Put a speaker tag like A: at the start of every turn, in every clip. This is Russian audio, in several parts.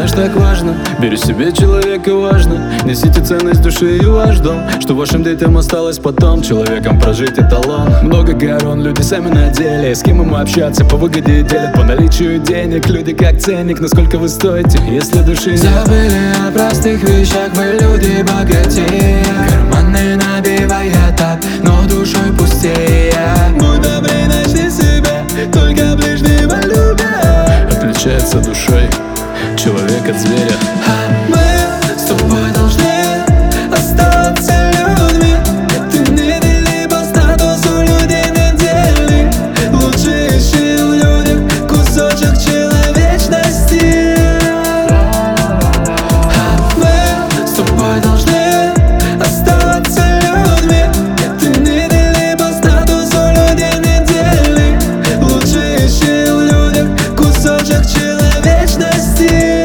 A: знаешь, так важно. Беру себе человека, важно. Несите ценность души и ваш дом, что вашим детям осталось потом. Человеком прожить эталон. Много горон, люди сами на деле. С кем им общаться, по выгоде делят, по наличию денег. Люди как ценник, насколько вы стоите, если души нет.
B: Забыли о простых вещах, мы люди богатее. Карманы набивая так, но душой пустее.
A: Будь добрей, начни себе, только ближнего любя. Отличается душой человек от зверя.
B: А мы с тобой должны остаться людьми. Ты не дели по статусу, людей не дели. Лучше ищи в людях кусочек человечности. А мы с тобой должны остаться людьми. Ты не дели по статусу, людей не дели. Лучше ищи в людях кусочек человечности.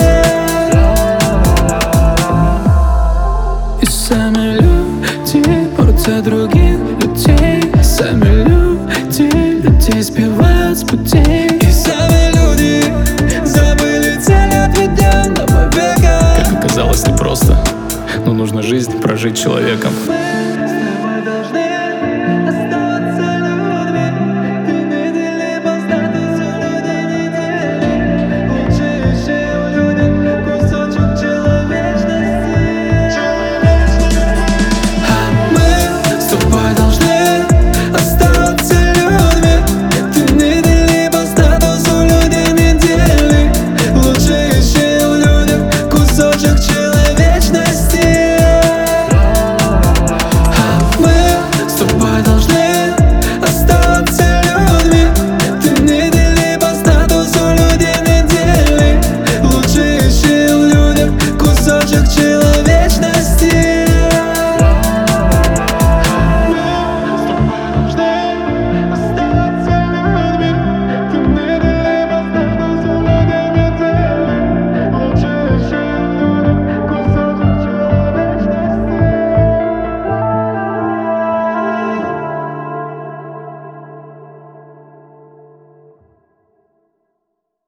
B: И сами люди портят других людей. Сами люди людей сбивают с путей. И сами люди забыли цель отведенного века.
A: Как оказалось, не просто, но нужно жизнь прожить человеком.